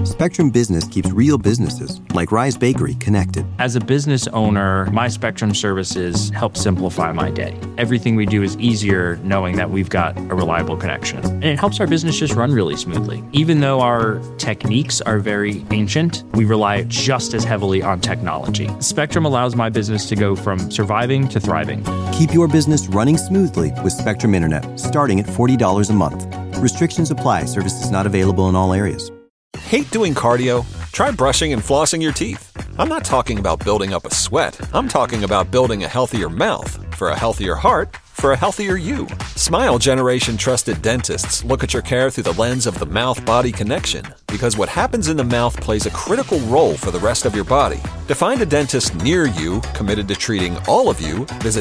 Spectrum Business keeps real businesses, like Rise Bakery, connected. As a business owner, my Spectrum services help simplify my day. Everything we do is easier knowing that we've got a reliable connection. And it helps our business just run really smoothly. Even though our techniques are very ancient, we rely just as heavily on technology. Spectrum allows my business to go from surviving to thriving. Keep your business running smoothly with Spectrum Internet, starting at $40 a month. Restrictions apply. Services not available in all areas. Hate doing cardio? Try brushing and flossing your teeth. I'm not talking about building up a sweat. I'm talking about building a healthier mouth for a healthier heart for a healthier you. Smile Generation trusted dentists look at your care through the lens of the mouth-body connection, because what happens in the mouth plays a critical role for the rest of your body. To find a dentist near you committed to treating all of you, visit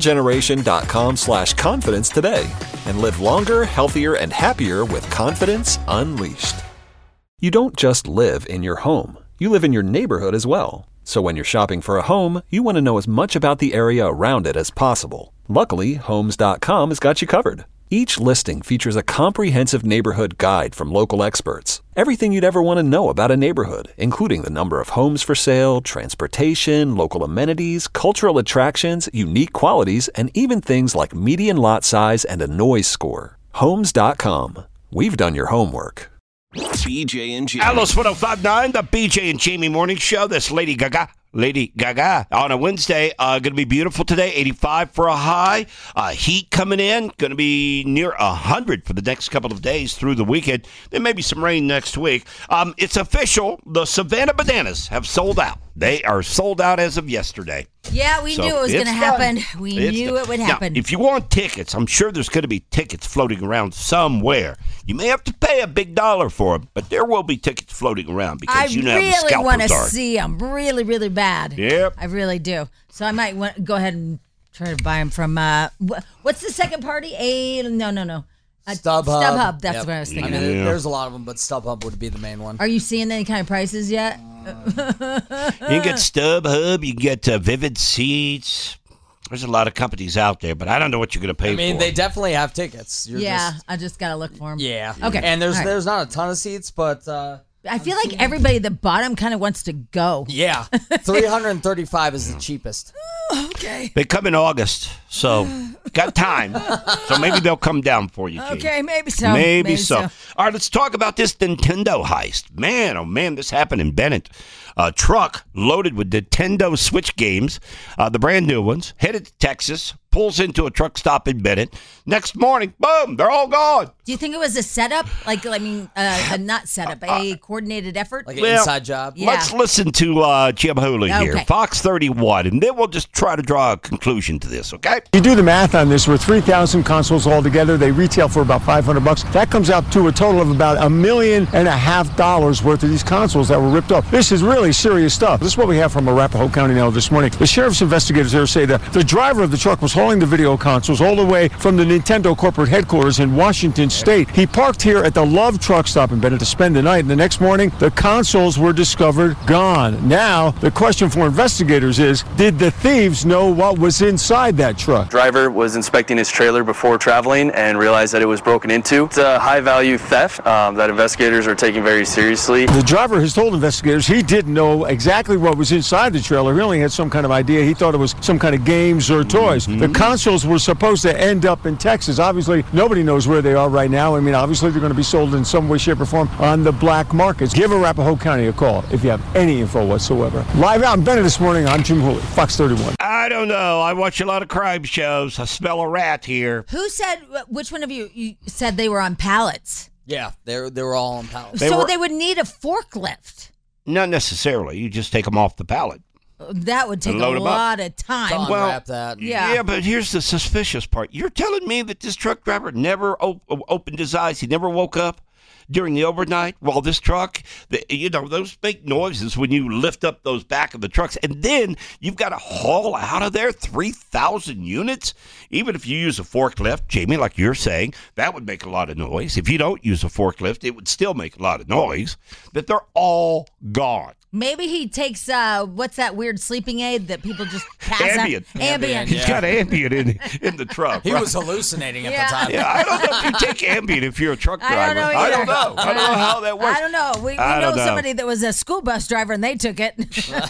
smilegeneration.com/confidence today and live longer, healthier, and happier with confidence unleashed. You don't just live in your home. You live in your neighborhood as well. So when you're shopping for a home, you want to know as much about the area around it as possible. Luckily, Homes.com has got you covered. Each listing features a comprehensive neighborhood guide from local experts. Everything you'd ever want to know about a neighborhood, including the number of homes for sale, transportation, local amenities, cultural attractions, unique qualities, and even things like median lot size and a noise score. Homes.com. We've done your homework. BJ and Jamie. Alice 105.9, the BJ and Jamie Morning Show. That's Lady Gaga on a Wednesday. Going to be beautiful today. 85 for a high. Heat coming in. Going to be near 100 for the next couple of days through the weekend. There may be some rain next week. It's official. The Savannah Bananas have sold out. They are sold out as of yesterday. Yeah, we knew it was going to happen. We knew it would happen. Now, if you want tickets, I'm sure there's going to be tickets floating around somewhere. You may have to pay a big dollar for them, but there will be tickets floating around because you know how the scalpers are. I really want to see them really, really bad. Yep. I really do. So I might go ahead and try to buy them from, what's the second party? No. StubHub. That's what I was thinking. I mean, there's a lot of them, but StubHub would be the main one. Are you seeing any kind of prices yet? You can get StubHub. You can get Vivid Seats. There's a lot of companies out there, but I don't know what you're going to pay for. I mean, they definitely have tickets. I just got to look for them. Yeah. Okay. And there's not a ton of seats, but... I feel like everybody at the bottom kind of wants to go. Yeah. 335 is the cheapest. Okay. They come in August, so got time. So maybe they'll come down for you, Jamie. Okay, maybe so. Maybe so. All right, let's talk about this Nintendo heist. Man, oh man, this happened in Bennett. A truck loaded with Nintendo Switch games, the brand new ones, headed to Texas, pulls into a truck stop in Bennett. Next morning, boom, they're all gone. Do you think it was a setup? Not setup, a coordinated effort? Like an inside job? Yeah. Let's listen to Jim Hooley here, Fox 31, and then we'll just try to draw a conclusion to this, okay? You do the math on this, with 3,000 consoles altogether, they retail for about $500. That comes out to a total of about $1.5 million worth of these consoles that were ripped off. This is really serious stuff. This is what we have from Arapahoe County now this morning. The sheriff's investigators there say that the driver of the truck was hauling the video consoles all the way from the Nintendo corporate headquarters in Washington State. He parked here at the Love truck stop in Bennett to spend the night, and the next morning, the consoles were discovered gone. Now, the question for investigators is, did the thieves know what was inside that truck? Driver was inspecting his trailer before traveling and realized that it was broken into. It's a high-value theft that investigators are taking very seriously. The driver has told investigators he didn't know exactly what was inside the trailer. He only had some kind of idea. He thought it was some kind of games or toys. The consoles were supposed to end up in Texas. Obviously, nobody knows where they are right now. I mean, obviously, they're going to be sold in some way, shape, or form on the black markets. Give Arapahoe County a call if you have any info whatsoever. Live out in Bennett this morning, I'm Jim Hooley, Fox 31. I don't know. I watch a lot of crime shows. I smell a rat here. Who said, which one of you said they were on pallets? Yeah, they were all on pallets. They would need a forklift. Not necessarily. You just take them off the pallet. That would take a lot of time. Unwrap that. Yeah, but here's the suspicious part. You're telling me that this truck driver never opened his eyes? He never woke up during the overnight while this truck, those make noises when you lift up those back of the trucks. And then you've got to haul out of there 3,000 units. Even if you use a forklift, Jamie, like you're saying, that would make a lot of noise. If you don't use a forklift, it would still make a lot of noise. That they're all gone. Maybe he takes, what's that weird sleeping aid that people just pass out? Ambien. He's got Ambien in the truck. He was hallucinating at the time. Yeah, I don't know if you take Ambien if you're a truck driver. I don't know. know. I don't know how that works. I don't know. We know somebody that was a school bus driver and they took it.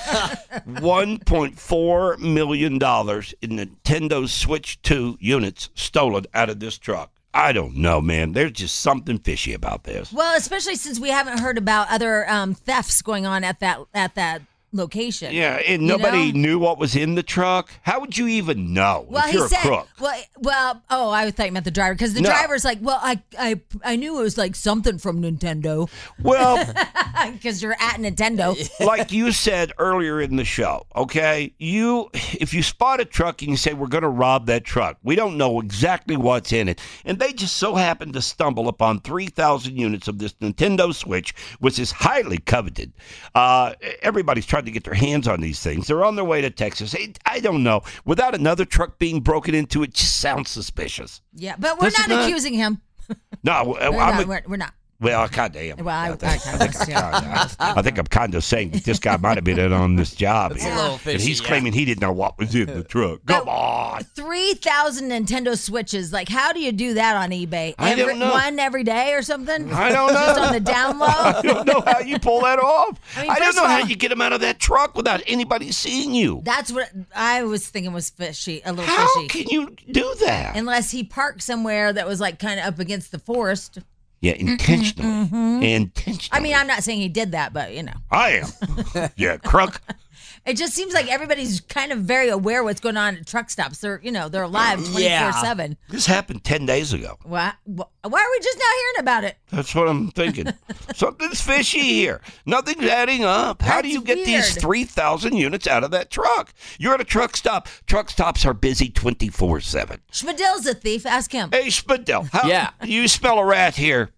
$1.4 million in Nintendo Switch 2 units stolen out of this truck. I don't know, man. There's just something fishy about this. Well, especially since we haven't heard about other thefts going on at that location. Yeah, and nobody knew what was in the truck. How would you even know if you're a crook? I thought you meant the driver, because the driver's like, well, I knew it was like something from Nintendo. Well, because you're at Nintendo. Like you said earlier in the show, okay? If you spot a truck and you say, we're going to rob that truck, we don't know exactly what's in it. And they just so happen to stumble upon 3,000 units of this Nintendo Switch, which is highly coveted. Everybody's trying to get their hands on these things. They're on their way to Texas. I don't know. Without another truck being broken into, it just sounds suspicious. Yeah, but we're not accusing him. No, we're not. Well, I kind of am. Well, I think I'm kind of saying that this guy might have been in on this job. It's a little fishy, and he's claiming he didn't know what was in the truck. Come on. 3,000 Nintendo Switches. Like, how do you do that on eBay? I don't know. One every day or something? I don't know. Just on the down low? I don't know how you pull that off. I don't know all, how you get them out of that truck without anybody seeing you. That's what I was thinking was fishy, a little fishy. How can you do that? Unless he parked somewhere that was like kind of up against the forest. Yeah, intentionally. Intentionally. I mean, I'm not saying he did that, but you know. I am. Yeah, crook. It just seems like everybody's kind of very aware what's going on at truck stops. They're alive 24/7. This happened 10 days ago. Why are we just now hearing about it? That's what I'm thinking. Something's fishy here. Nothing's adding up. How do you get these 3,000 units out of that truck? You're at a truck stop. Truck stops are busy 24/7. Schmidl's a thief. Ask him. Hey, Schmidl. You smell a rat here.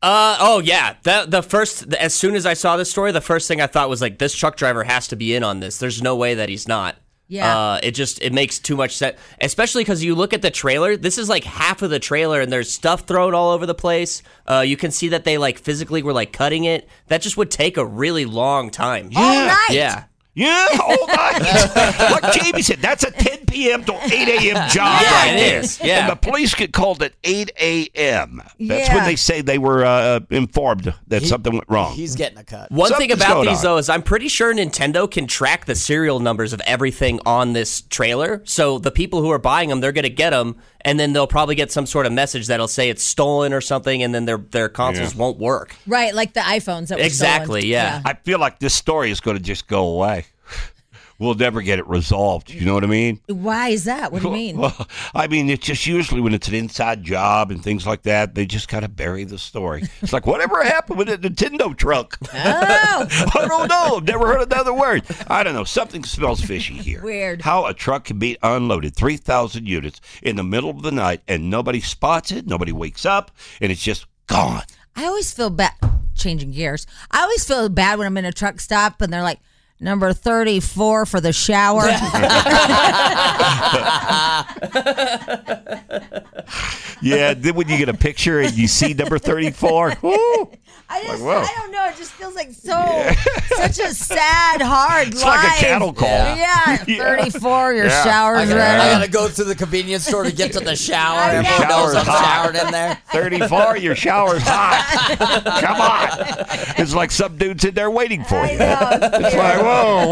As soon as I saw this story, the first thing I thought was like, this truck driver has to be in on this. There's no way that he's not. Yeah. It makes too much sense, especially because you look at the trailer. This is like half of the trailer, and there's stuff thrown all over the place. You can see that they like physically were like cutting it. That just would take a really long time. All night. Yeah. Yeah, all night. Like Jamie said, that's a 10 p.m. to 8 a.m. job right there. Yeah. And the police get called at 8 a.m. That's when they say they were informed that something went wrong. He's getting a cut. One thing about these, though, is I'm pretty sure Nintendo can track the serial numbers of everything on this trailer. So the people who are buying them, they're going to get them, and then they'll probably get some sort of message that'll say it's stolen or something, and then their consoles won't work. Right, like the iPhones that were Exactly, stolen. yeah. I feel like this story is going to just go away. We'll never get it resolved. You know what I mean? Why is that? What do you mean? Well, I mean, it's just usually when it's an inside job and things like that, they just kind of bury the story. It's like, whatever happened with the Nintendo truck? Oh. I don't know. I've never heard another word. I don't know. Something smells fishy here. Weird. How a truck can be unloaded, 3,000 units in the middle of the night, and nobody spots it, nobody wakes up, and it's just gone. I always feel bad. Changing gears. I always feel bad when I'm in a truck stop and they're like, number 34 for the shower. Yeah, then when you get a picture and you see number 34, whoo. I don't know. It just feels like such a sad, hard it's life. It's like a cattle call. Yeah, 34, your shower's ready. I got to go to the convenience store to get to the shower. Everyone knows I'm showered in there. 34, your shower's hot. Come on. It's like some dude's in there waiting for you. It's like, whoa.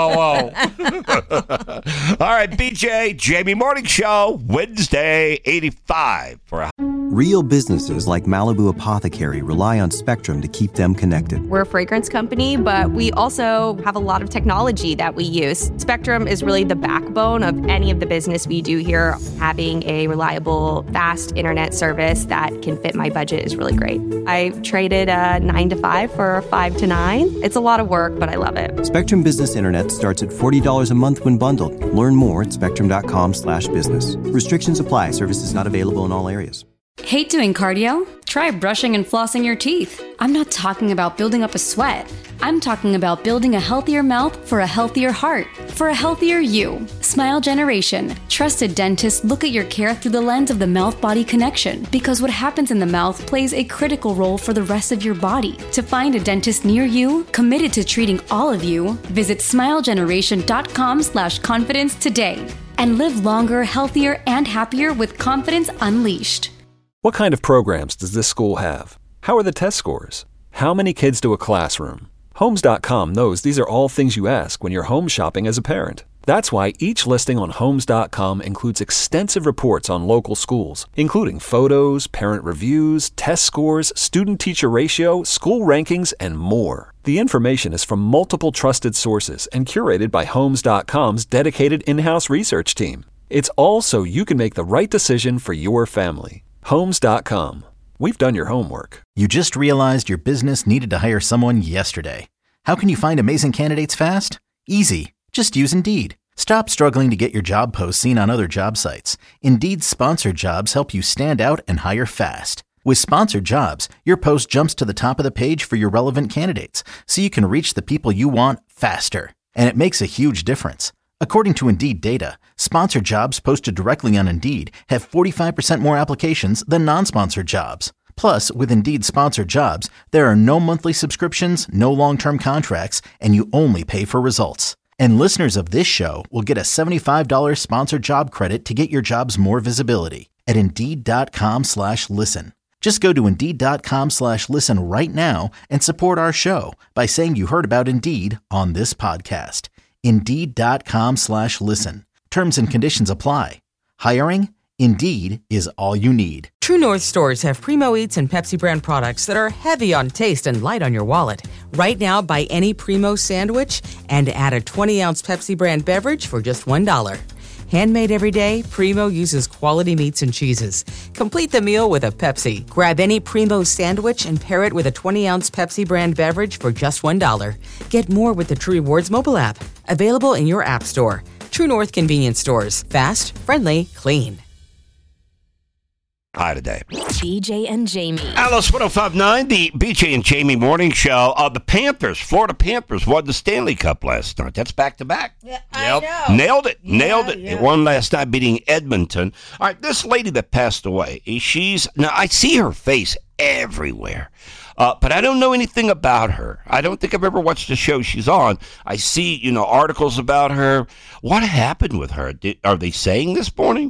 All right, BJ, Jamie Morning Show, Wednesday, 85 for a... Real businesses like Malibu Apothecary rely on Spectrum to keep them connected. We're a fragrance company, but we also have a lot of technology that we use. Spectrum is really the backbone of any of the business we do here. Having a reliable, fast internet service that can fit my budget is really great. I traded a 9 to 5 for a 5 to 9. It's a lot of work, but I love it. Spectrum Business Internet starts at $40 a month when bundled. Learn more at spectrum.com/business. Restrictions apply. Services not available in all areas. Hate doing cardio? Try brushing and flossing your teeth. I'm not talking about building up a sweat. I'm talking about building a healthier mouth for a healthier heart, for a healthier you. Smile Generation. Trusted dentists look at your care through the lens of the mouth-body connection, because what happens in the mouth plays a critical role for the rest of your body. To find a dentist near you, committed to treating all of you, visit smilegeneration.com/confidence today and live longer, healthier, and happier with confidence unleashed. What kind of programs does this school have? How are the test scores? How many kids to a classroom? Homes.com knows these are all things you ask when you're home shopping as a parent. That's why each listing on Homes.com includes extensive reports on local schools, including photos, parent reviews, test scores, student-teacher ratio, school rankings, and more. The information is from multiple trusted sources and curated by Homes.com's dedicated in-house research team. It's all so you can make the right decision for your family. Homes.com. We've done your homework. You just realized your business needed to hire someone yesterday. How can you find amazing candidates fast? Easy. Just use Indeed. Stop struggling to get your job posts seen on other job sites. Indeed's sponsored jobs help you stand out and hire fast. With sponsored jobs, your post jumps to the top of the page for your relevant candidates, so you can reach the people you want faster. And it makes a huge difference. According to Indeed data, sponsored jobs posted directly on Indeed have 45% more applications than non-sponsored jobs. Plus, with Indeed sponsored jobs, there are no monthly subscriptions, no long-term contracts, and you only pay for results. And listeners of this show will get a $75 sponsored job credit to get your jobs more visibility at Indeed.com/listen. Just go to Indeed.com/listen right now and support our show by saying you heard about Indeed on this podcast. Indeed.com/listen. Terms and conditions apply. Hiring? Indeed is all you need. True North stores have Primo Eats and Pepsi brand products that are heavy on taste and light on your wallet. Right now, buy any Primo sandwich and add a 20-ounce Pepsi brand beverage for just $1. Handmade every day, Primo uses quality meats and cheeses. Complete the meal with a Pepsi. Grab any Primo sandwich and pair it with a 20-ounce Pepsi brand beverage for just $1. Get more with the True Rewards mobile app. Available in your app store. True North convenience stores. Fast, friendly, clean. Hi today. BJ and Jamie. Alice 105.9, the BJ and Jamie morning show. The Panthers, Florida Panthers, won the Stanley Cup last night. That's back-to-back. Yeah, I know. Nailed it. Yeah, Nailed it. yeah. It won last night, beating Edmonton. All right, this lady that passed away, now I see her face everywhere. But I don't know anything about her. I don't think I've ever watched the show she's on. I see, articles about her. What happened with her? Are they saying this morning?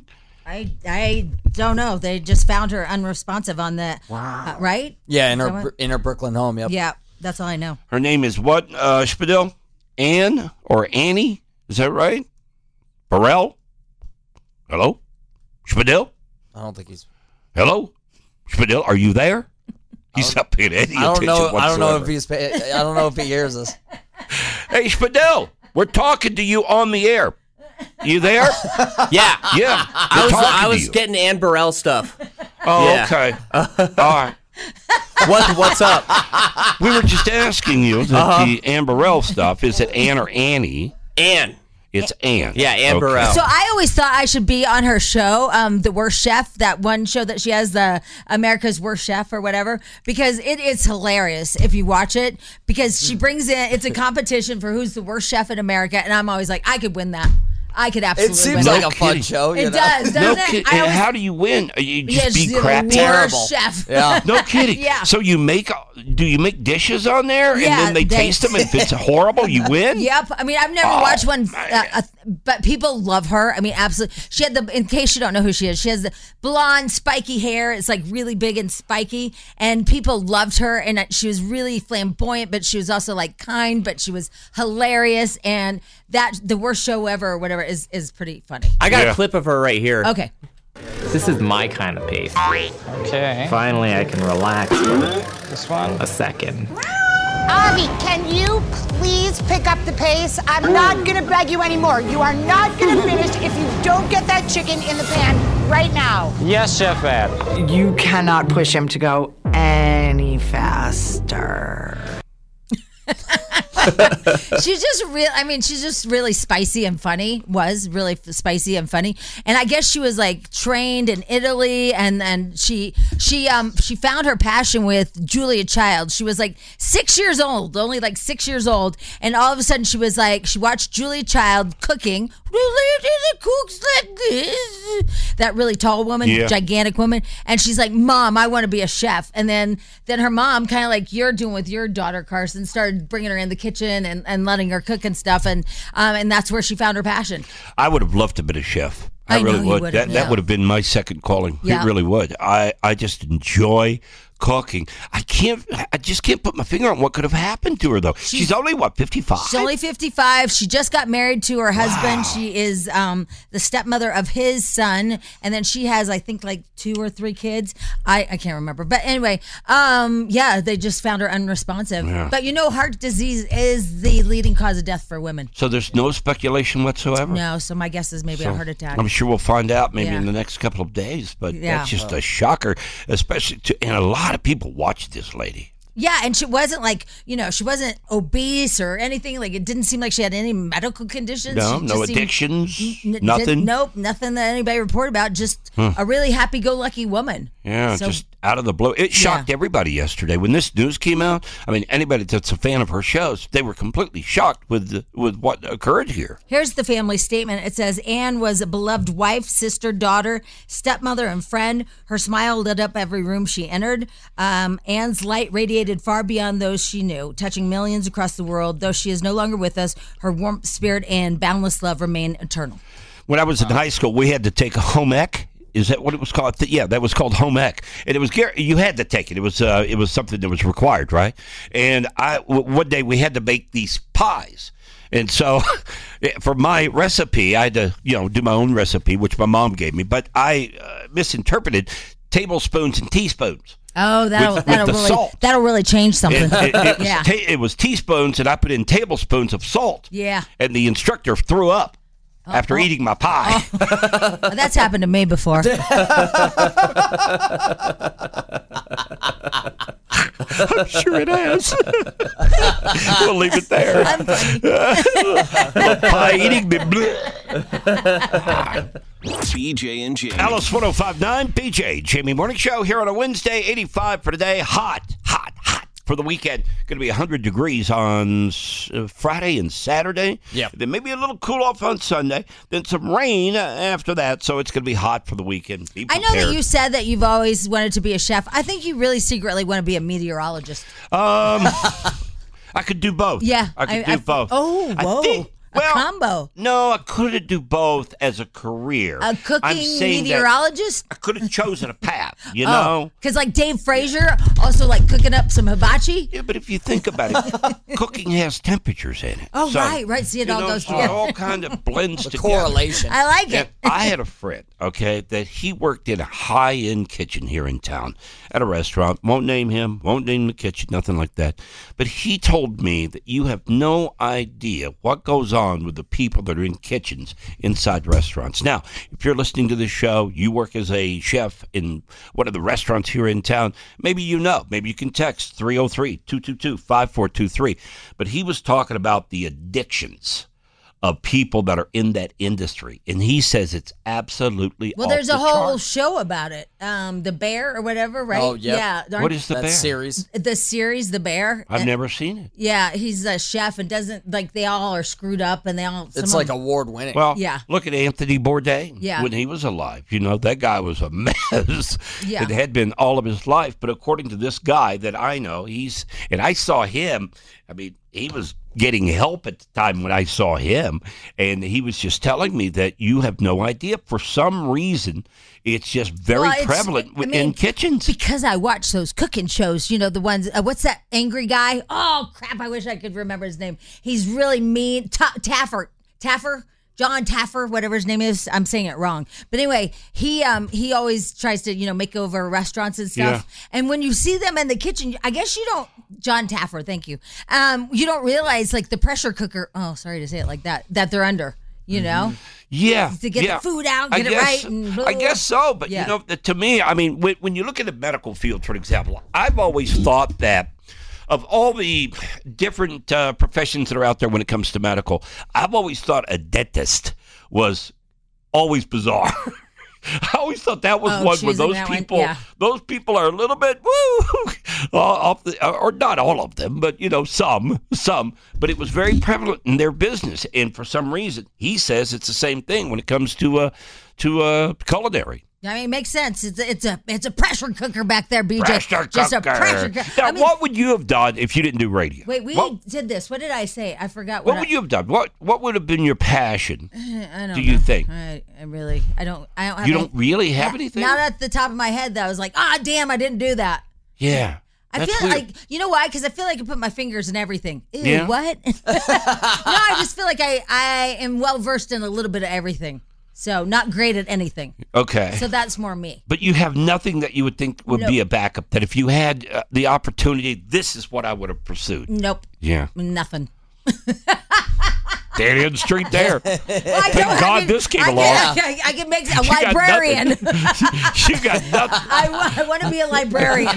I don't know. They just found her unresponsive on the right? Yeah, in her Brooklyn home. Yep. Yeah, that's all I know. Her name is what? Spadil? Anne or Annie? Is that right? Burrell? Hello? Spadil? I don't think he's. Hello? Spadil, are you there? He's not paying any attention whatsoever. I don't know if he's. I don't know if he hears us. Hey, Spadil, we're talking to you on the air. You there? Yeah. Yeah. I was getting Ann Burrell stuff. Oh, Yeah. okay. All right. What's up? We were just asking you the Ann Burrell stuff. Is it Ann or Annie? Ann. It's Ann. Yeah, Ann Burrell. So I always thought I should be on her show, The Worst Chef, that one show that she has, the America's Worst Chef or whatever, because it is hilarious if you watch it, because she brings in, it's a competition for who's the worst chef in America, and I'm always like, I could win that. I could absolutely It seems win like that. a fun show. It does, doesn't it? And how do you win? You just be the crappy. worst chef. Yeah. No kidding. Yeah. So do you make dishes on there, Yeah, and then they taste them? If it's horrible, you win. Yep. I mean, I've never watched one, but people love her. I mean, absolutely. She had in case you don't know who she is, she has the blonde, spiky hair. It's like really big and spiky, and people loved her. And she was really flamboyant, but she was also like kind, but she was hilarious. And that the worst show ever or whatever is pretty funny. I got a clip of her right here. Okay. This is my kind of pace. Okay. Finally, I can relax for this one a second. Avi, can you please pick up the pace? I'm not going to beg you anymore. You are not going to finish if you don't get that chicken in the pan right now. Yes, Chef Ed. You cannot push him to go any faster. She's just really spicy and funny. Was really spicy and funny. And I guess she was like trained in Italy, and she found her passion with Julia Child. She was like 6 years old, only like 6 years old, and all of a sudden she was like, she watched Julia Child cooking. Cooks like this. That really tall woman, gigantic woman, and she's like, "Mom, I want to be a chef." And then her mom, kind of like you're doing with your daughter Carson, started bringing her in the kitchen and letting her cook and stuff, and that's where she found her passion. I would have loved to have been a chef. I really know you would. would've, That would have been my second calling. Yeah. It really would. I just enjoy cooking. I just can't put my finger on what could have happened to her, though. She's only, 55? She's only 55. She just got married to her husband. She is the stepmother of his son. And then she has, I think, like 2 or 3 kids. I can't remember. But anyway, they just found her unresponsive. Yeah. But heart disease is the leading cause of death for women. So there's no speculation whatsoever? No, so my guess is maybe a heart attack. I'm sure we'll find out maybe in the next couple of days, but that's just a shocker, especially and a lot of people watch this lady. Yeah, and she wasn't like, she wasn't obese or anything. Like, it didn't seem like she had any medical conditions. No addictions, nothing. Nothing that anybody reported about. Just a really happy-go-lucky woman. Yeah, just out of the blue. It shocked everybody yesterday. When this news came out, I mean, anybody that's a fan of her shows, they were completely shocked with what occurred here. Here's the family statement. It says, Ann was a beloved wife, sister, daughter, stepmother, and friend. Her smile lit up every room she entered. Ann's light radiated far beyond those she knew, touching millions across the world. Though she is no longer with us, her warm spirit and boundless love remain eternal. When I was in high school, we had to take a home ec. Is that what it was called? Yeah, that was called home ec, and it was you had to take it. It was something that was required, right? And one day we had to make these pies, and so for my recipe, I had to do my own recipe, which my mom gave me, but I misinterpreted tablespoons and teaspoons. Oh, that'll really change something. It was teaspoons, and I put in tablespoons of salt. Yeah, and the instructor threw up. After eating my pie. That's happened to me before. I'm sure it has. We'll leave it there. Pie eating. BJ and Jamie. Alice 105.9, BJ Jamie Morning Show here on a Wednesday, 85 for today. Hot for the weekend. Going to be 100 degrees on Friday and Saturday. Yeah. Then maybe a little cool off on Sunday. Then some rain after that. So it's going to be hot for the weekend. I know that you said that you've always wanted to be a chef. I think you really secretly want to be a meteorologist. I could do both. Yeah. I could do both. Oh, whoa. A combo. No, I couldn't do both as a career. A cooking meteorologist? I could have chosen a path, you know? Because like Dave Frazier, also like cooking up some hibachi? Yeah, but if you think about it, cooking has temperatures in it. Oh, so, right. See, it all goes together. It all kind of blends together. Correlation. I like it. I had a friend, that he worked in a high-end kitchen here in town at a restaurant. Won't name him, won't name the kitchen, nothing like that. But he told me that you have no idea what goes on with the people that are in kitchens inside restaurants. Now, if you're listening to this show, you work as a chef in one of the restaurants here in town, maybe you know. Maybe you can text 303-222-5423. But he was talking about the addictions of people that are in that industry. And he says it's absolutely there's a whole chart. show about it. The Bear or whatever, right? Oh, yep. Yeah. What is The Bear? Series. The series, The Bear. I've never seen it. Yeah, he's a chef and doesn't, they all are screwed up and they all... It's like award-winning. Well, look at Anthony Bourdain. Yeah. When he was alive. That guy was a mess. Yeah. It had been all of his life. But according to this guy that I know, and I saw him, he was getting help at the time when I saw him, and he was just telling me that you have no idea. For some reason, it's just very prevalent in kitchens. Because I watch those cooking shows, the ones, what's that angry guy? Oh, crap, I wish I could remember his name. He's really mean. Taffer? John Taffer, whatever his name is. I'm saying it wrong. But anyway, he always tries to, make over restaurants and stuff. Yeah. And when you see them in the kitchen, I guess you don't, John Taffer, thank you. You don't realize the pressure cooker, sorry to say it like that they're under, know? Yeah. To get the food out, get it right. And blah, I guess so. But, to me, when you look at the medical field, for example, I've always thought that of all the different professions that are out there when it comes to medical, I've always thought a dentist was always bizarre. I always thought that was one where those people are a little bit off or not all of them, but some. But it was very prevalent in their business, and for some reason, he says it's the same thing when it comes to culinary. It makes sense. It's a pressure cooker back there, BJ. Just a pressure cooker. Now, what would you have done if you didn't do radio? Wait, we did this. What did I say? I forgot. What would you have done? What would have been your passion? I don't know. You think? I don't have. You don't really have anything? Not at the top of my head. That I was like, damn, I didn't do that. Yeah. I That's feel weird. like, you know why? Because I feel like I put my fingers in everything. Ew, Yeah. what? No, I just feel like I am well versed in a little bit of everything. So not great at anything. Okay. So that's more me. But you have nothing that you would think would be a backup, that if you had the opportunity, this is what I would have pursued. Nope. Yeah. Nothing. Dead end street there. Thank God this came along. I can make a librarian. You got nothing. I want to be a librarian.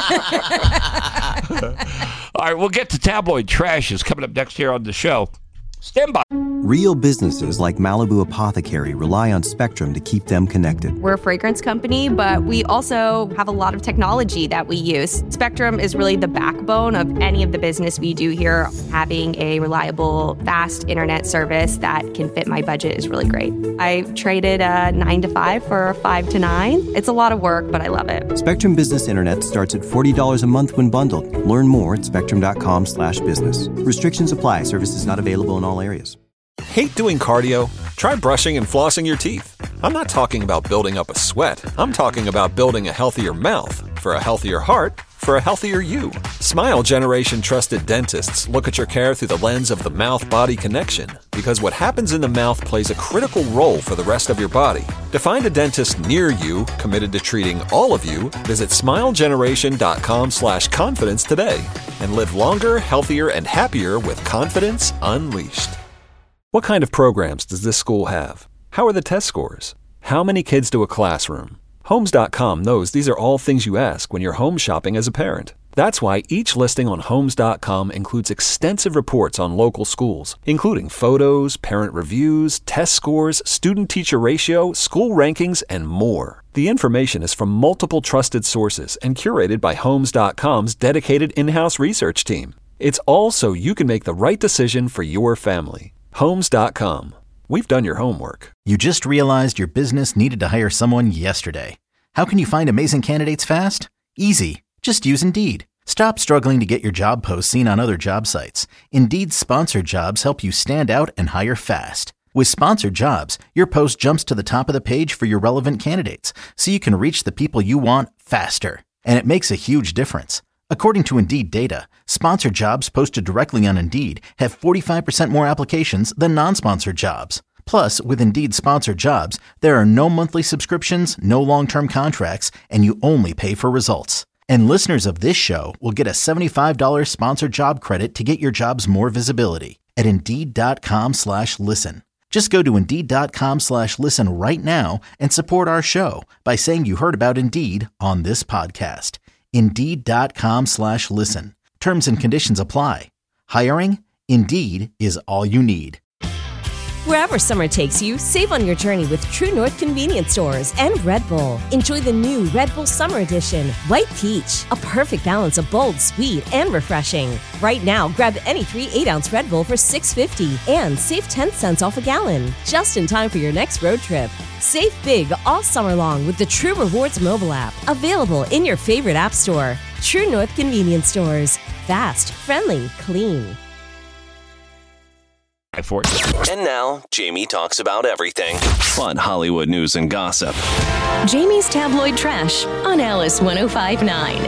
All right, we'll get to tabloid trash is coming up next here on the show. Stand by. Real businesses like Malibu Apothecary rely on Spectrum to keep them connected. We're a fragrance company, but we also have a lot of technology that we use. Spectrum is really the backbone of any of the business we do here. Having a reliable, fast internet service that can fit my budget is really great. I traded a 9 to 5 for a 5 to 9. It's a lot of work, but I love it. Spectrum Business Internet starts at $40 a month when bundled. Learn more at spectrum.com/business. Restrictions apply. Services not available in all areas. Hate doing cardio? Try brushing and flossing your teeth. I'm not talking about building up a sweat. I'm talking about building a healthier mouth for a healthier heart for a healthier you. Smile Generation trusted dentists look at your care through the lens of the mouth-body connection, because what happens in the mouth plays a critical role for the rest of your body. To find a dentist near you committed to treating all of you, visit smilegeneration.com/confidence today and live longer, healthier, and happier with confidence unleashed. What kind of programs does this school have? How are the test scores? How many kids do a classroom? Homes.com knows these are all things you ask when you're home shopping as a parent. That's why each listing on Homes.com includes extensive reports on local schools, including photos, parent reviews, test scores, student-teacher ratio, school rankings, and more. The information is from multiple trusted sources and curated by Homes.com's dedicated in-house research team. It's all so you can make the right decision for your family. Homes.com. We've done your homework. You just realized your business needed to hire someone yesterday. How can you find amazing candidates fast? Easy. Just use Indeed. Stop struggling to get your job posts seen on other job sites. Indeed's sponsored jobs help you stand out and hire fast. With sponsored jobs, your post jumps to the top of the page for your relevant candidates, so you can reach the people you want faster. And it makes a huge difference. According to Indeed data, sponsored jobs posted directly on Indeed have 45% more applications than non-sponsored jobs. Plus, with Indeed sponsored jobs, there are no monthly subscriptions, no long-term contracts, and you only pay for results. And listeners of this show will get a $75 sponsored job credit to get your jobs more visibility at Indeed.com/listen. Just go to Indeed.com/listen right now and support our show by saying you heard about Indeed on this podcast. Indeed.com/listen. Terms and conditions apply. Hiring? Indeed is all you need. Wherever summer takes you, save on your journey with True North Convenience Stores and Red Bull. Enjoy the new Red Bull Summer Edition, White Peach, a perfect balance of bold, sweet, and refreshing. Right now, grab any 3 8-ounce Red Bull for $6.50 and save 10 cents off a gallon, just in time for your next road trip. Save big all summer long with the True Rewards mobile app, available in your favorite app store. True North Convenience Stores. Fast, friendly, clean. And now, Jamie talks about everything. Fun Hollywood news and gossip. Jamie's Tabloid Trash on Alice 105.9.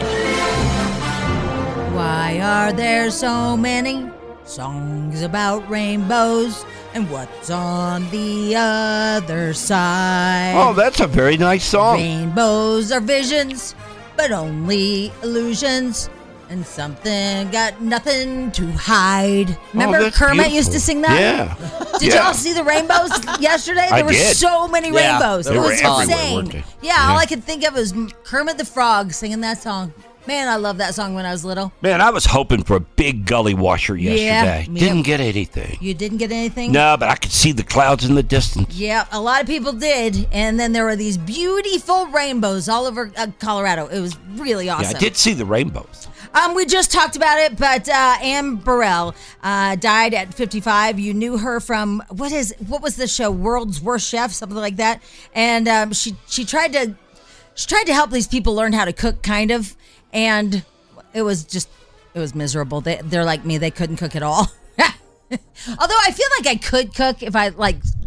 Why are there so many songs about rainbows? And what's on the other side? Oh, that's a very nice song. Rainbows are visions, but only illusions. And something got nothing to hide. Remember Kermit beautiful. used to sing that? Yeah. Did y'all see the rainbows yesterday? There were so many rainbows. It was insane. Yeah, all I could think of was Kermit the Frog singing that song. Man, I loved that song when I was little. Man, I was hoping for a big gully washer yesterday. Didn't get anything. You didn't get anything? No, but I could see the clouds in the distance. Yeah, a lot of people did. And then there were these beautiful rainbows all over Colorado. It was really awesome. Yeah, I did see the rainbows. We just talked about it, but Anne Burrell died at 55. You knew her from what was the show, World's Worst Chef, something like that. And she tried to help these people learn how to cook, kind of, and it was miserable. They're like me; they couldn't cook at all. Although I feel like I could cook if I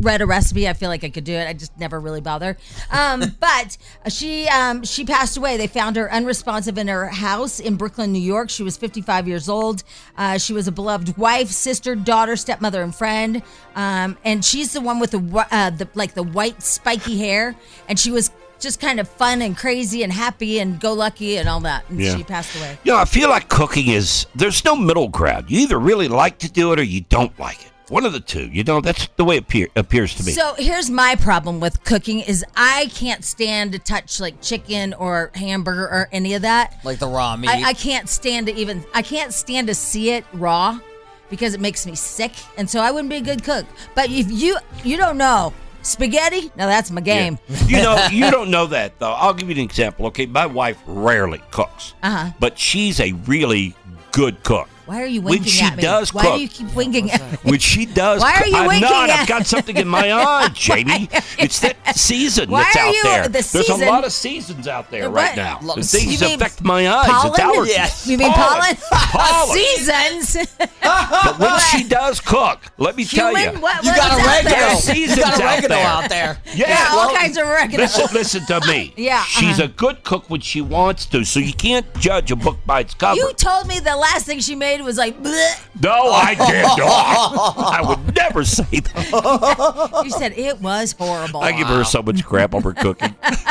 read a recipe. I feel like I could do it. I just never really bother. But she passed away. They found her unresponsive in her house in Brooklyn, New York. She was 55 years old. She was a beloved wife, sister, daughter, stepmother, and friend. And she's the one with the white spiky hair. And she was just kind of fun and crazy and happy and go lucky and all that. And she passed away. I feel like cooking there's no middle ground. You either really like to do it or you don't like it. One of the two. That's the way it appears to me. So here's my problem with cooking is I can't stand to touch like chicken or hamburger or any of that. Like the raw meat. I can't stand to see it raw because it makes me sick. And so I wouldn't be a good cook. But if you don't know, spaghetti, now that's my game. Yeah. You don't know that, though. I'll give you an example. Okay, my wife rarely cooks. But she's a really good cook. Why are you winking at me? Does Why cook, do you keep winking at me? when she does Why are you I'm winking not. at I've got something in my eye, Jamie. It's that season Why that's are out you- there. the There's season? a lot of seasons out there right now. What? The things You mean affect my eyes. pollen? It's allergies. Yes. You mean pollen? Pollen. Seasons. But when she does cook, let me tell you. What You got is out oregano. there? Seasons You got out oregano there. out there. Yeah, all kinds of oregano. Listen to me. Yeah, She's a good cook when she wants to, so you can't judge a book by its cover. You told me the last thing she made was like, bleh. No, I did not. I would never say that. You said it was horrible. I give her so much crap over cooking.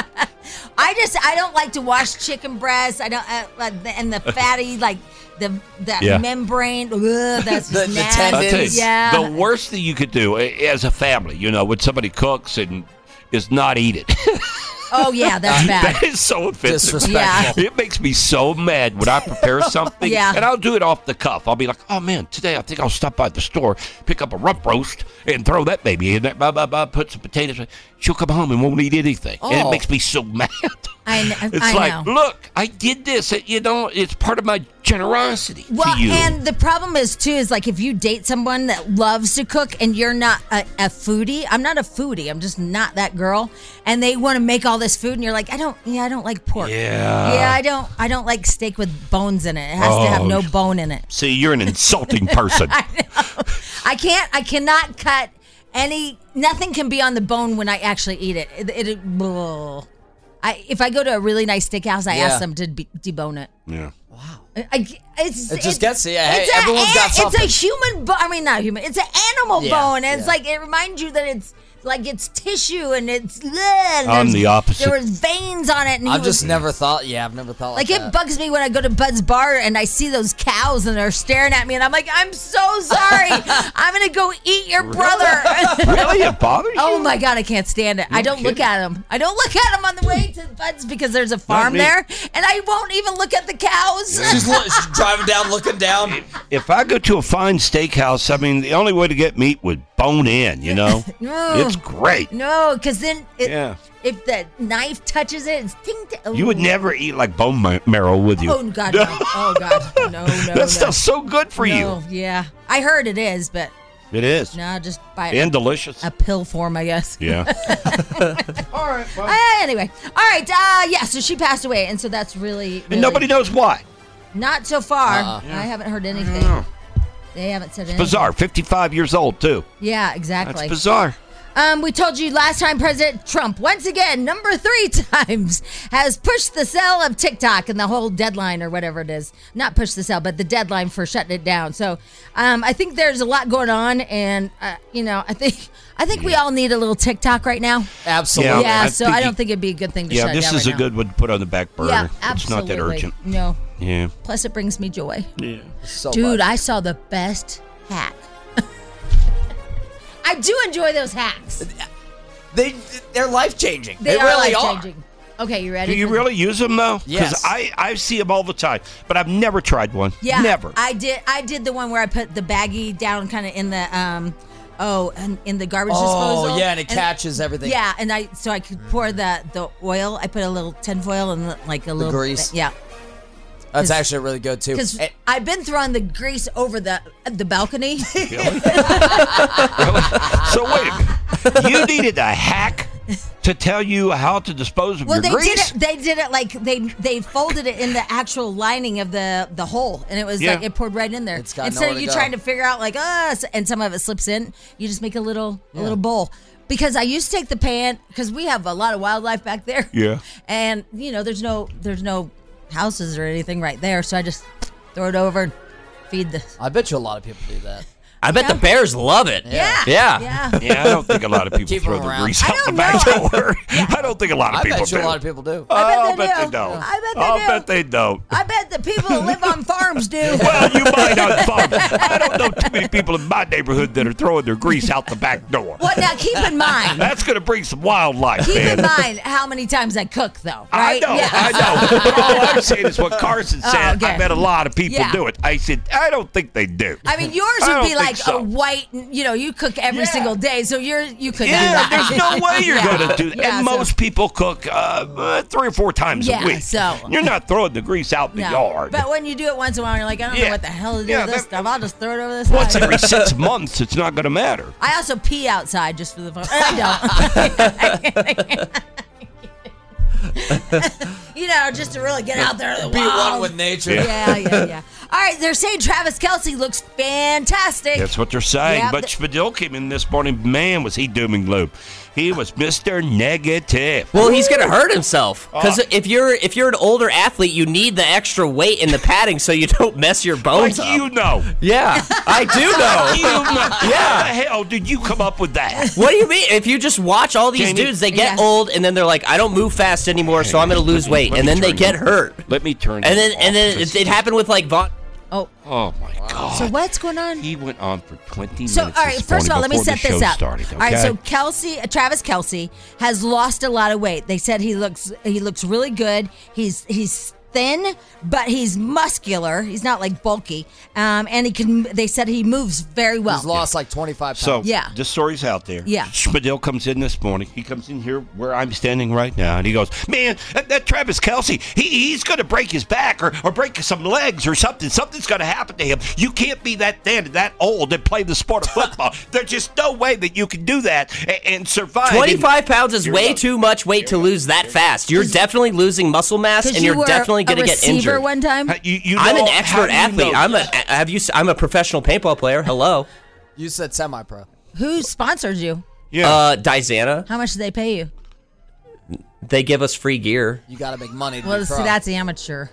I don't like to wash chicken breasts. I don't, and the fatty the membrane. Ugh, that's The nasty. I'll tell you, Yeah. the worst thing you could do as a family, when somebody cooks and is not eat it. Oh yeah, that's bad. That is so offensive. Disrespectful. It makes me so mad when I prepare something. Yeah. And I'll do it off the cuff. I'll be like, oh man, today I think I'll stop by the store, pick up a rump roast, and throw that baby in there. Put some potatoes. She'll come home and won't eat anything. And it makes me so mad. It's I like, know. look, I did this. It's part of my generosity Well, to you. and the problem is like if you date someone that loves to cook and you're not a foodie. I'm not a foodie. I'm just not that girl. And they want to make all this food, and you're like, I don't like pork. Yeah. I don't like steak with bones in it. It has to have no bone in it. See, you're an insulting person. I cannot cut nothing can be on the bone when I actually eat it. If I go to a really nice steakhouse, I ask them to debone it. Yeah. It just gets you. Hey, everyone's got something. It's a human bone. I mean, not human. It's an animal bone. And it's yeah. like, it reminds you that it's like it's tissue and it's. I'm the opposite. There was veins on it. And I've never thought like it that. bugs me when I go to Bud's Bar and I see those cows and they're staring at me and I'm like, I'm so sorry. I'm going to go eat your brother. Really? It bothers you? Oh my God, I can't stand it. I don't look at them. I don't look at them on the way to Bud's because there's a farm me. there and I won't even look at the cows. She's driving down, looking down. If I go to a fine steakhouse, I mean, the only way to get meat would bone in, No. It's great. No, because then if the knife touches it, it's ting. You would never eat like bone marrow, would you? Oh God, no. Oh God, no. That stuff's so good for you. Yeah, I heard it is, but it is. No, just buy and delicious. A pill form, I guess. Yeah. All right. Anyway, all right. So she passed away, and so that's really and nobody knows why. Not so far. I haven't heard anything. They haven't said anything. Bizarre. 55 years old too. Yeah, exactly. That's bizarre. We told you last time President Trump, once again, number 3 times, has pushed the sale of TikTok and the whole deadline or whatever it is. Not push the sale, but the deadline for shutting it down. So I think there's a lot going on, and I think we all need a little TikTok right now. Absolutely. Yeah. So I don't think it'd be a good thing to shut down. Yeah, this is a good one to put on the back burner. Yeah, absolutely. It's not that urgent. No. Yeah. Plus, it brings me joy. Yeah. So Dude, much. I saw the best hack. I do enjoy those hacks. They're life changing. They really are. life-changing. Okay, you ready? Do you really use them though? Yes. Because I see them all the time, but I've never tried one. Yeah, Never. I did the one where I put the baggie down, kind of in the and in the garbage disposal. Oh yeah, and it catches everything. Yeah, and I could pour the oil. I put a little tinfoil and like a little grease. Yeah. That's actually really good too. Because I've been throwing the grease over the balcony. Really? So wait a minute. You needed a hack to tell you how to dispose of your grease? They did it like they folded it in the actual lining of the hole, and it was like it poured right in there. Instead of you trying to figure out like and some of it slips in, you just make a little bowl. Because I used to take the pan because we have a lot of wildlife back there. Yeah, and there's no houses or anything right there, so I just throw it over and feed the. I bet you a lot of people do that. I bet the bears love it. Yeah. Yeah. I don't think a lot of people throw the grease out the back door. I don't think a lot of people do. I bet you a lot of people do. I bet they don't. I bet they don't. I bet the people that live on farms do. Well, you might on farms. I don't know too many people in my neighborhood that are throwing their grease out the back door. Well, now keep in mind. That's going to bring some wildlife, Keep man. in mind how many times I cook, though. Right? I know. But all I'm saying is what Carson said. I bet a lot of people do it. I said, I don't think they do. I mean, yours would be like a white, you cook every single day, so you couldn't do that. There's no way you're going to do that. And most people cook 3 or 4 times a week. So you're not throwing the grease out in the yard. But when you do it once in a while, you're like, I don't know what the hell to do with this stuff. I'll just throw it over this Once side. every 6 months, it's not going to matter. I also pee outside just for the fun. I don't. Just to really get out there in the Be wild. one with nature. Yeah. All right, they're saying Travis Kelce looks fantastic. That's what they're saying. Yeah, but Spadil came in this morning. Man, was he doom and gloom. He was Mr. Negative. Well, he's going to hurt himself. Because if you're an older athlete, you need the extra weight in the padding so you don't mess your bones up. You know. Yeah, I do know. You know. Yeah. How the hell did you come up with that? What do you mean? If you just watch all these dudes, they get old, and then they're like, I don't move fast anymore, so I'm going to lose weight. And then they get hurt. Let me turn And then it happened with like Vaughn. Oh my God. So what's going on? He went on for 20 minutes. So, all right, first of all, let me set this up. Started, okay? All right, so Travis Kelce has lost a lot of weight. They said he looks really good. He's thin, but he's muscular. He's not like bulky. And they said he moves very well. He's lost like 25 pounds. So this story's out there. Yeah. Spadil comes in this morning. He comes in here where I'm standing right now, and he goes, man, that Travis Kelce, he's going to break his back or break some legs or something. Something's going to happen to him. You can't be that thin and that old and play the sport of football. There's just no way that you can do that and survive. 25 pounds is way too much weight to lose that fast. You're definitely losing muscle mass, and you're definitely going to get injured. One time? I'm an expert athlete. I'm a professional paintball player. Hello. You said semi-pro. Who sponsored you? Yeah. Dizana. How much did they pay you? They give us free gear. You got to make money to Well, be see, pro. that's amateur.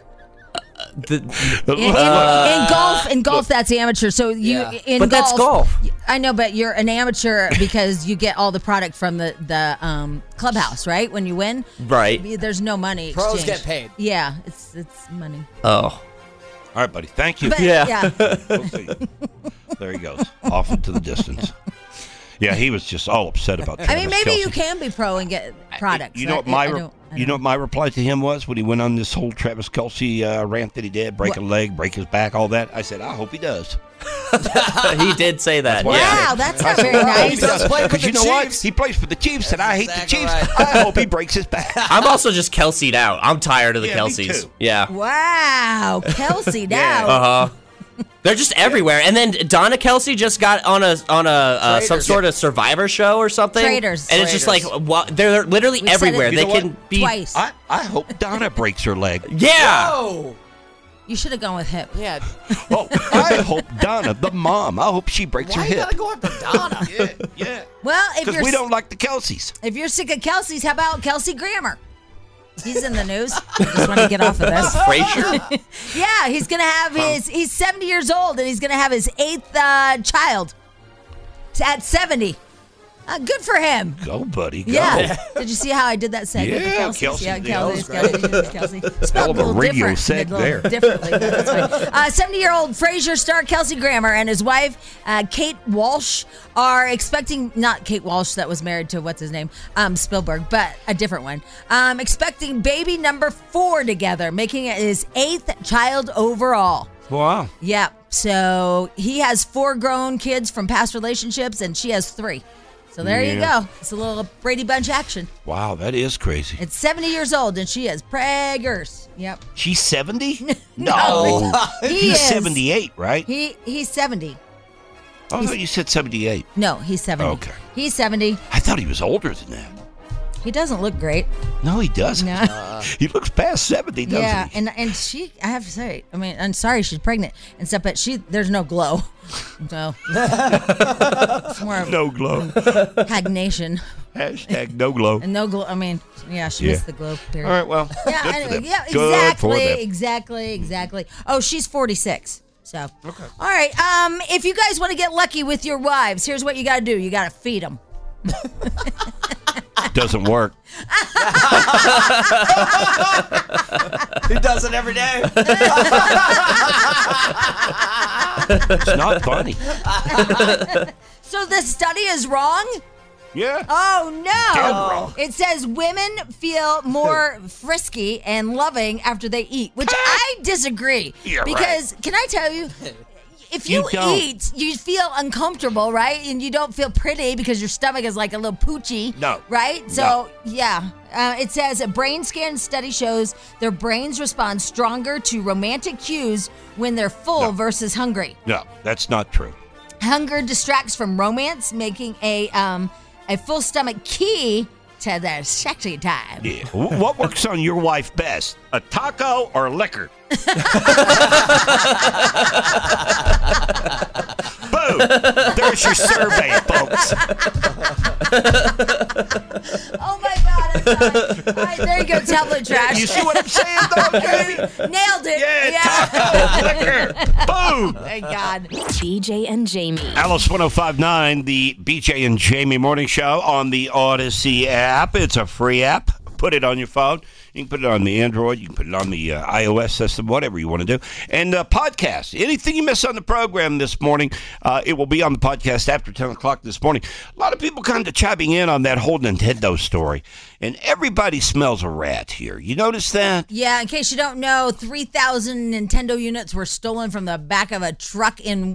In golf, that's amateur. So but that's golf. I know, but you're an amateur because you get all the product from the clubhouse, right? When you win, right? There's no money. Pros exchange. get paid. Yeah, it's money. Oh, all right, buddy. Thank you. But, yeah. We'll see. There he goes, off into the distance. Yeah, he was just all upset about that. I mean, maybe you can be pro and get products. You know what my reply to him was when he went on this whole Travis Kelce rant that he did, break a leg, break his back, all that? I said, I hope he does. He did say that. Wow, that's not very nice. Because you know what? He plays for the Chiefs, and I hate the Chiefs. Right. I hope he breaks his back. I'm also just Kelce'd out. I'm tired of the Kelce's. Yeah. Wow, Kelce'd out. Uh-huh. They're just everywhere. And then Donna Kelce just got on a some sort of Survivor show or something. Traders. And it's just like, they're literally everywhere. They can be twice. I hope Donna breaks her leg. Yeah. Whoa. You should have gone with hip. Yeah. Oh, I hope Donna, the mom, I hope she breaks her hip. Why you gotta go after Donna? Yeah. Well, because we don't like the Kelces. If you're sick of Kelce's, how about Kelsey Grammer? He's in the news. I just want to get off of this. Frasier? Yeah, he's going to have he's 70 years old, and he's going to have his 8th child at 70. Good for him. Go, buddy. Go. Yeah. Did you see how I did that segment? Yeah, with Kelsey. Yeah, Kelsey. Spelled a little radio different. seg there. Differently, but that's fine. 70-year-old Frasier star Kelsey Grammer and his wife, Kate Walsh, are expecting, not Kate Walsh that was married to, what's his name, Spielberg, but a different one, expecting baby number 4 together, making it his 8th child overall. Wow. Yeah. So he has 4 grown kids from past relationships, and she has 3. So there you go. It's a little Brady Bunch action. Wow, that is crazy. It's 70 years old, and she is preggers. Yep. She's 70? No. He's 78, right? He's 70. I thought you said 78. No, he's 70. Okay. He's 70. I thought he was older than that. He doesn't look great. No, he doesn't. No. He looks past 70, doesn't Yeah, he? and she, I have to say, I mean, I'm sorry she's pregnant and stuff, but there's no glow. So it's more of no glow. Hagnation. Hashtag no glow. And no glow. I mean, yeah, she missed the glow period. All right, well, yeah, good anyway, for them. yeah, Good for them. exactly. Oh, she's 46. So, okay. All right. If you guys want to get lucky with your wives, here's what you got to do. You got to feed them. Doesn't work. He does it every day. It's not funny. So the study is wrong? Yeah. Oh, no. Damn wrong. It says women feel more frisky and loving after they eat, which I disagree. You're because, can I tell you, if you eat, you feel uncomfortable, right? And you don't feel pretty because your stomach is like a little poochy. No. Right? So, yeah. It says a brain scan study shows their brains respond stronger to romantic cues when they're full versus hungry. No, that's not true. Hunger distracts from romance, making a full stomach key to the sexy time. Yeah. What works on your wife best? A taco or liquor? Boom! There's your survey, folks. Oh my God! I'm sorry. All right, there you go, tablet trash. You see what I'm saying, though, Jamie? Nailed it. Yeah. Taco, liquor. Boom! Thank God. BJ and Jamie. Alice 105.9, the BJ and Jamie Morning Show on the Odyssey app. It's a free app. Put it on your phone. You can put it on the Android. You can put it on the iOS system, whatever you want to do. And podcast. Anything you miss on the program this morning, it will be on the podcast after 10 o'clock this morning. A lot of people kind of chiming in on that whole Nintendo story. And everybody smells a rat here. You notice that? Yeah, in case you don't know, 3,000 Nintendo units were stolen from the back of a truck in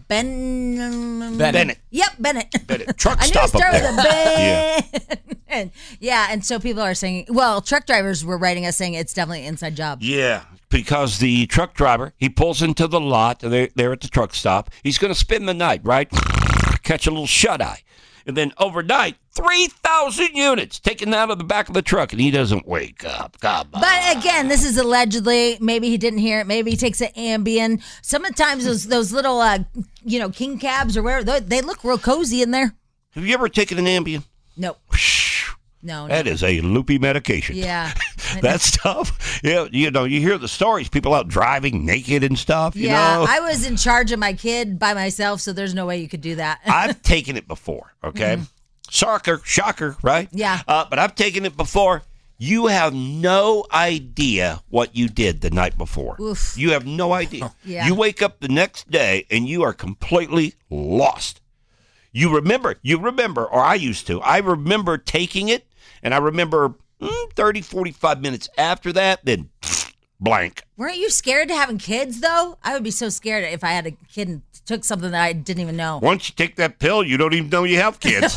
Bennett. Yep, Bennett. Truck I knew stop it started up with there. a Ben. Yeah, and so people are saying, well, truck drivers were writing us saying it's definitely an inside job. Yeah, because the truck driver, he pulls into the lot, and they're at the truck stop. He's going to spend the night, right? Catch a little shut-eye. And then overnight, 3,000 units taken out of the back of the truck, and he doesn't wake up. Come on. But again, this is allegedly. Maybe he didn't hear it. Maybe he takes an Ambien. Sometimes those little, king cabs or whatever, they look real cozy in there. Have you ever taken an Ambien? No. No. That is a loopy medication. Yeah. That stuff. Yeah, you hear the stories, people out driving naked and stuff, you know. I was in charge of my kid by myself, so there's no way you could do that. I've taken it before, okay? Mm-hmm. Shocker, right? Yeah. But I've taken it before. You have no idea what you did the night before. Oof. You have no idea. Yeah. You wake up the next day and you are completely lost. You remember, or I used to. I remember taking it, and I remember 30, 45 minutes after that, then blank. Weren't you scared to having kids, though? I would be so scared if I had a kid and took something that I didn't even know. Once you take that pill, you don't even know you have kids.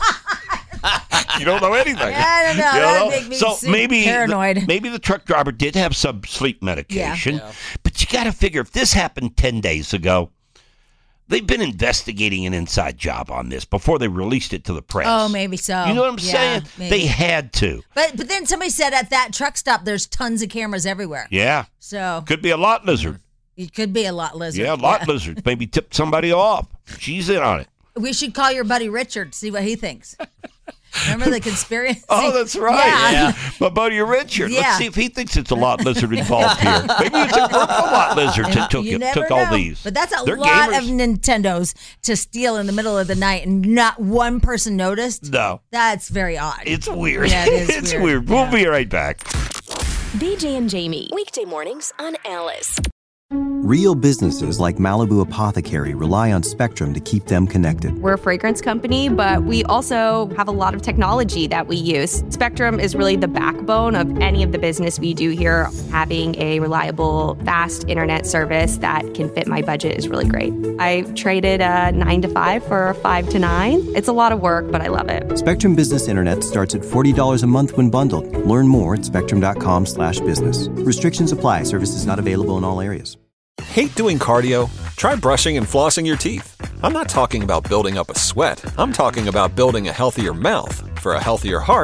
You don't know anything. I don't know. That would make me super paranoid. Maybe the truck driver did have some sleep medication. Yeah. But you got to figure, if this happened 10 days ago, they've been investigating an inside job on this before they released it to the press. Oh, maybe so. You know what I'm saying? Maybe. They had to. But then somebody said at that truck stop, there's tons of cameras everywhere. Yeah. So could be a lot lizard. It could be a lot lizard. Yeah, a lot lizard. Maybe tip somebody off. She's in on it. We should call your buddy Richard, see what he thinks. Remember the conspiracy? Oh, that's right. Yeah. My buddy Richard. Yeah. Let's see if he thinks it's a lot lizard involved here. Maybe it's a group of lot lizards that took all these. But that's They're lot gamers. of Nintendos to steal in the middle of the night and not one person noticed. No. That's very odd. It's weird. Yeah, it is It's weird. We'll be right back. BJ and Jamie. Weekday mornings on Alice. Real businesses like Malibu Apothecary rely on Spectrum to keep them connected. We're a fragrance company, but we also have a lot of technology that we use. Spectrum is really the backbone of any of the business we do here. Having a reliable, fast internet service that can fit my budget is really great. I traded a 9 to 5 for a 5 to 9. It's a lot of work, but I love it. Spectrum Business Internet starts at $40 a month when bundled. Learn more at spectrum.com/business. Restrictions apply. Services not available in all areas. Hate doing cardio? Try brushing and flossing your teeth. I'm not talking about building up a sweat. I'm talking about building a healthier mouth. For a healthier heart,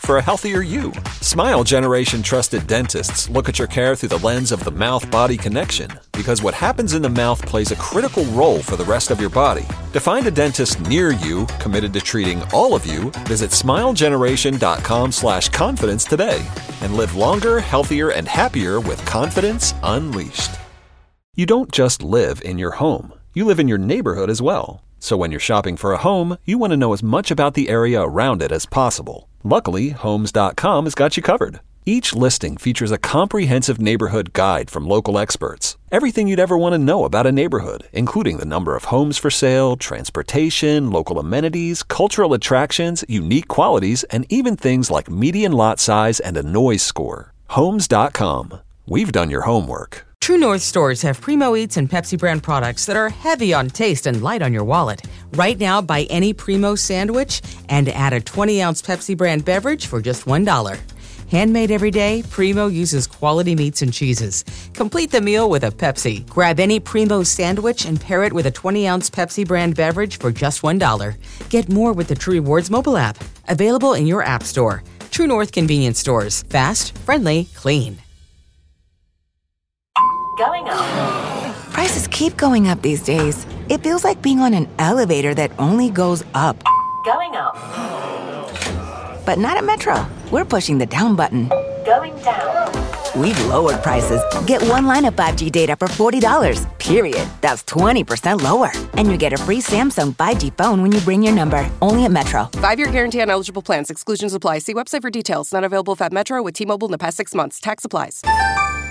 for a healthier you. Smile Generation trusted dentists look at your care through the lens of the mouth-body connection, because what happens in the mouth plays a critical role for the rest of your body. To find a dentist near you committed to treating all of you, visit smilegeneration.com/confidence today and live longer, healthier, and happier with Confidence Unleashed. You don't just live in your home. You live in your neighborhood as well. So when you're shopping for a home, you want to know as much about the area around it as possible. Luckily, Homes.com has got you covered. Each listing features a comprehensive neighborhood guide from local experts. Everything you'd ever want to know about a neighborhood, including the number of homes for sale, transportation, local amenities, cultural attractions, unique qualities, and even things like median lot size and a noise score. Homes.com. We've done your homework. True North stores have Primo Eats and Pepsi brand products that are heavy on taste and light on your wallet. Right now, buy any Primo sandwich and add a 20-ounce Pepsi brand beverage for just $1. Handmade every day, Primo uses quality meats and cheeses. Complete the meal with a Pepsi. Grab any Primo sandwich and pair it with a 20-ounce Pepsi brand beverage for just $1. Get more with the True Rewards mobile app. Available in your app store. True North convenience stores. Fast, friendly, clean. Going up. Prices keep going up these days. It feels like being on an elevator that only goes up. Going up. But not at Metro. We're pushing the down button. Going down. We've lowered prices. Get one line of 5G data for $40, period. That's 20% lower. And you get a free Samsung 5G phone when you bring your number. Only at Metro. 5-year guarantee on eligible plans. Exclusions apply. See website for details. Not available at Metro with T-Mobile in the past 6 months. Tax applies.